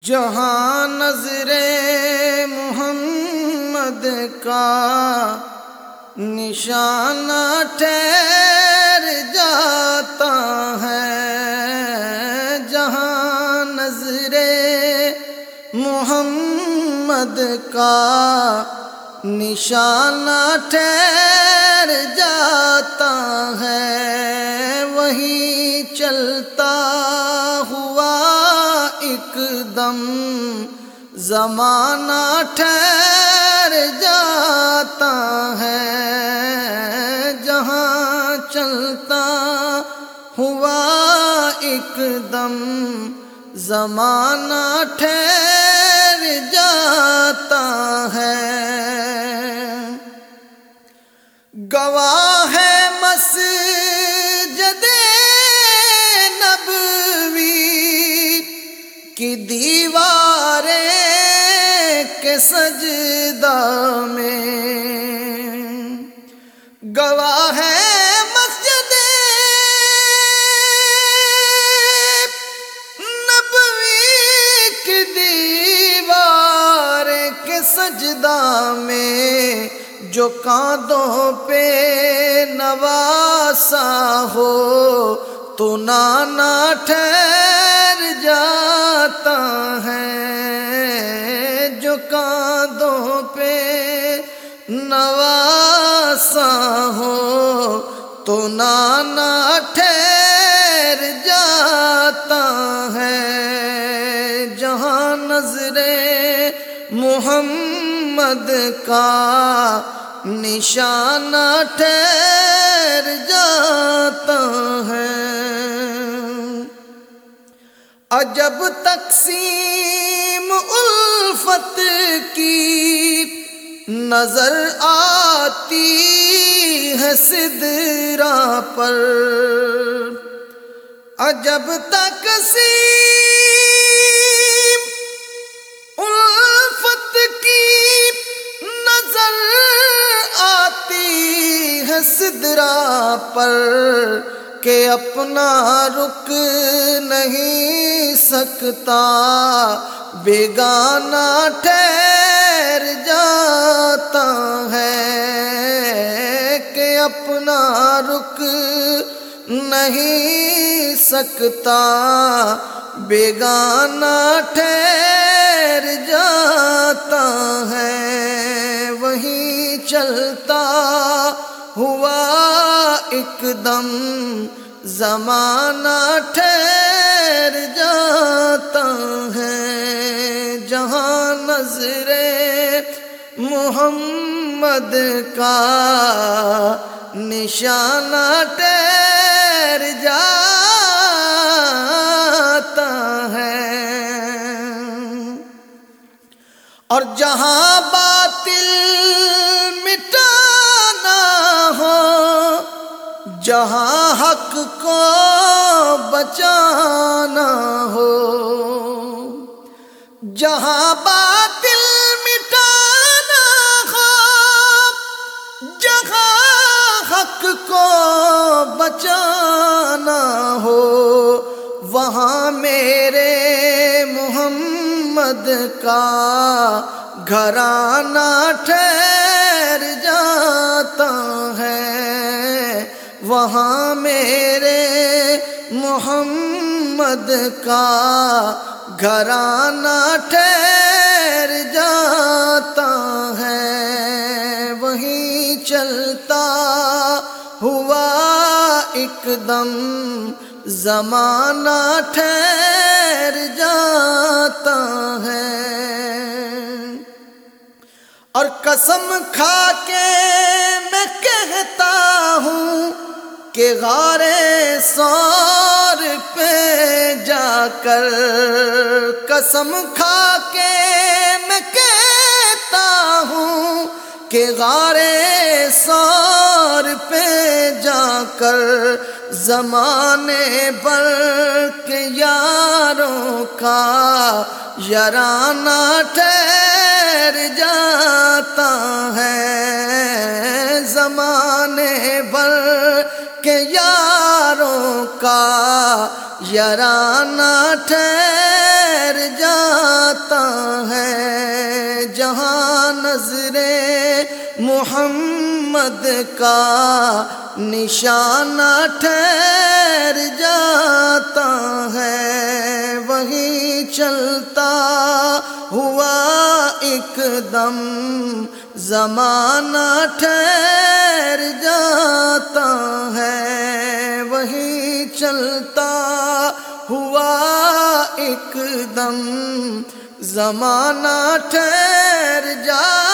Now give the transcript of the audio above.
جہاں نظر محمد کا نشانہ ٹھہر جاتا ہے، جہاں نظر محمد کا نشانہ ٹھہر جاتا ہے، وہی چلتا ہوا ایک دم زمانہ ٹھہر جاتا ہے، جہاں چلتا ہوا ایک دم زمانہ ٹھہر جاتا ہے۔ گواہ ہے مسجد نبوی کی دیواریں کے سجدہ میں، گواہ ہے مسجد نبوی کی دیواریں کے سجدہ میں، جو کاندھوں پہ نواسا ہو تو نانا ٹھہر جاتا ہے، جو کاندھوں پہ نواسا ہو تو نانا ٹھہر جاتا ہے، جہاں نظر محمد کا نشانہ ٹھہر جاتا ہے۔ عجب تقسیم الفت کی نظر آتی ہے سدرا پر، عجب تقسیم الفت کی نظر آتی ہے سدرا پر، کہ اپنا رک نہیں سکتا بیگانہ ٹھہر جاتا ہے، کہ اپنا رک نہیں سکتا بیگانہ ٹھہر جاتا ہے، وہیں چلتا ہوا ایک دم زمانہ ٹھہر جاتا ہے، جہاں نظر محمد کا نشانہ ٹھہر جاتا ہے۔ اور جہاں باطل مٹانا ہو، جہاں حق کو بچانا ہو، جہاں باطل مٹانا ہو، جہاں حق کو بچانا ہو، وہاں میرے محمد کا گھرانہ ٹھہر جاتا ہے، وہاں میرے محمد کا گھرانہ ٹھہر جاتا ہے، وہیں چلتا ہوا ایک دم زمانہ ٹھہر جاتا ہے۔ اور قسم کھا کے میں کہتا ہوں کہ غار ثور پہ جا کر، قسم کھا کے میں کہتا ہوں کہ غار ثور پہ جا کر، زمانے بھر کے یاروں کا یارانہ ٹھہر جاتا ہے، زمانے بھر کے یاروں کا یارانہ ٹھہر ٹھہر جاتا ہے، جہاں نظر محمد کا نشانہ ٹھہر جاتا ہے، وہیں چلتا ہوا ایک دم زمانہ ٹھہر جاتا ہے، وہیں چلتا ہوا ایک دم زمانہ ٹھہر جاتا